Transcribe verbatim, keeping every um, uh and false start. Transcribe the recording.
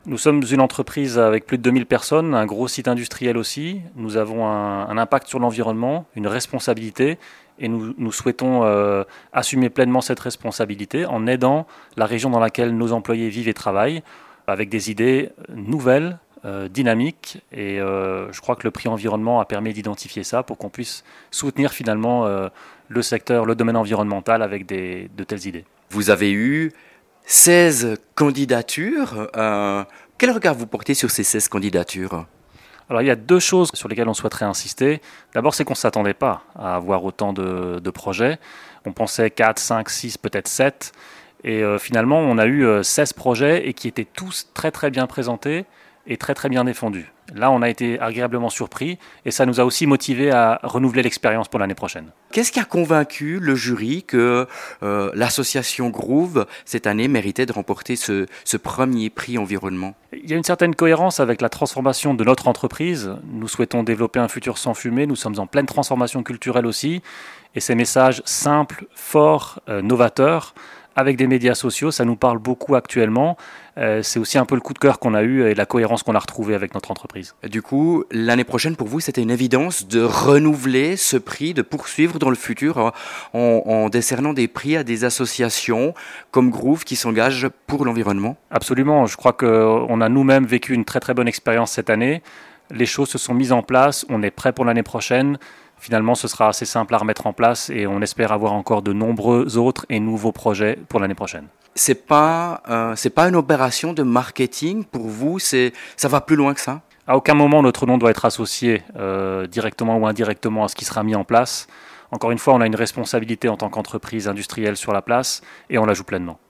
Nous sommes une entreprise avec plus de deux mille personnes, un gros site industriel aussi. Nous avons un, un impact sur l'environnement, une responsabilité et nous, nous souhaitons euh, assumer pleinement cette responsabilité en aidant la région dans laquelle nos employés vivent et travaillent avec des idées nouvelles, euh, dynamiques et euh, je crois que le prix environnement a permis d'identifier ça pour qu'on puisse soutenir finalement euh, le secteur, le domaine environnemental avec des, de telles idées. Vous avez eu seize candidatures. Euh, quel regard vous portez sur ces seize candidatures ? Alors il y a deux choses sur lesquelles on souhaiterait insister. D'abord, c'est qu'on ne s'attendait pas à avoir autant de, de projets. On pensait quatre, cinq, six, peut-être sept. Et euh, finalement, on a eu euh, seize projets et qui étaient tous très très bien présentés et très très bien défendus. Là, on a été agréablement surpris et ça nous a aussi motivé à renouveler l'expérience pour l'année prochaine. Qu'est-ce qui a convaincu le jury que euh, l'association Groove, cette année, méritait de remporter ce, ce premier prix environnement ? Il y a une certaine cohérence avec la transformation de notre entreprise. Nous souhaitons développer un futur sans fumée. Nous sommes en pleine transformation culturelle aussi. Et ces messages simples, forts, euh, novateurs, avec des médias sociaux, ça nous parle beaucoup actuellement. Euh, c'est aussi un peu le coup de cœur qu'on a eu et la cohérence qu'on a retrouvée avec notre entreprise. Du coup, l'année prochaine, pour vous, c'était une évidence de renouveler ce prix, de poursuivre dans le futur en, en décernant des prix à des associations comme Groove qui s'engagent pour l'environnement ? Absolument. Je crois qu'on a nous-mêmes vécu une très très bonne expérience cette année. Les choses se sont mises en place. On est prêt pour l'année prochaine. Finalement, ce sera assez simple à remettre en place et on espère avoir encore de nombreux autres et nouveaux projets pour l'année prochaine. C'est pas, euh, c'est pas une opération de marketing pour vous, c'est, ça va plus loin que ça ? À aucun moment, notre nom doit être associé euh, directement ou indirectement à ce qui sera mis en place. Encore une fois, on a une responsabilité en tant qu'entreprise industrielle sur la place et on la joue pleinement.